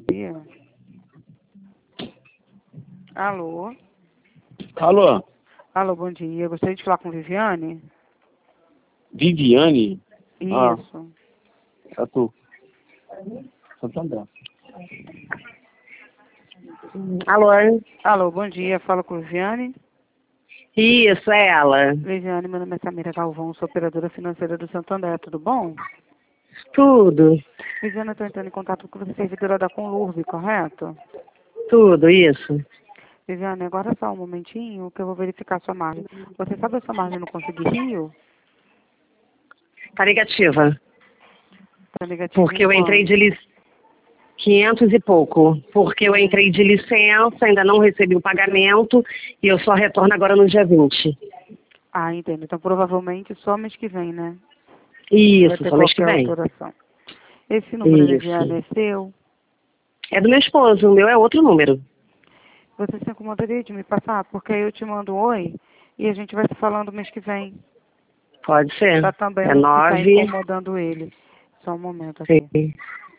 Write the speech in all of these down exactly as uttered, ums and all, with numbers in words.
sabia? Alô? Alô? Alô, bom dia. Gostaria de falar com Viviane? Viviane? Isso. Ah, é tu. Santander. Alô? Alô, bom dia. Fala com Viviane? Isso, é ela. Viviane, meu nome é Samira Galvão, sou operadora financeira do Santander, tudo bom? Tudo. Viviane, eu estou entrando em contato com você, servidora da Conlurb, correto? Tudo, isso. Viviane, agora só um momentinho que eu vou verificar a sua margem. Você sabe a sua margem no Consegui Rio? Tá negativa. Tá negativa Porque em eu entrei quanto? de licença. quinhentos e pouco. Porque eu entrei de licença, ainda não recebi o pagamento e eu só retorno agora no dia vinte. Ah, entendo. Então, provavelmente só mês que vem, né? Vai Isso, ter só mês que qualquer vem. alteração. Esse número, Viviane, Isso. é seu? É do meu esposo, o meu é outro número. Você se incomodaria de me passar? Porque aí eu te mando um oi e a gente vai se falando mês que vem. Pode ser. Pra também É não ficar nove. incomodando ele. Só um momento aqui. Sim.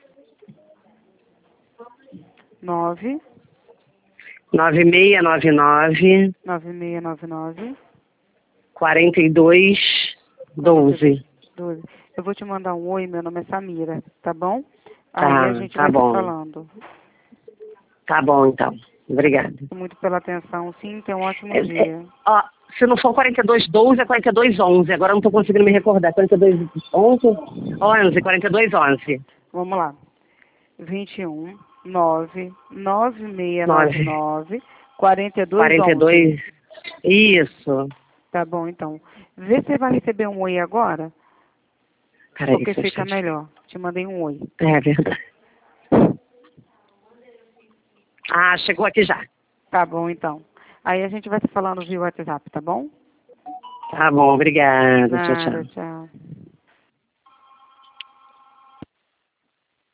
Nove, nove seis nove nove, nove seis nove nove, quarenta e dois, doze. doze. Eu vou te mandar um oi, meu nome é Samira, tá bom? Aí a Tá, gente tá vai se bom. falando. Tá bom, então. Obrigada. Muito pela atenção, sim, tenha um ótimo É, é, dia. ó, se não for quarenta e dois, doze, é quarenta e dois, onze. Agora eu não tô conseguindo me recordar. quarenta e dois, onze? onze, quarenta e dois, onze. Vamos lá. vinte e um, nove, nove seis nove nove, nove, quarenta e dois, quarenta e onze. dois. Isso. Tá bom, então. Vê se você vai receber um oi agora, Peraí, porque só um fica instantinho. melhor. Te mandei um oi. É verdade. Ah, chegou aqui já. Tá bom, então. Aí a gente vai se falando via WhatsApp, tá bom? Tá bom, obrigada. Tchau, Nada, tchau. tchau.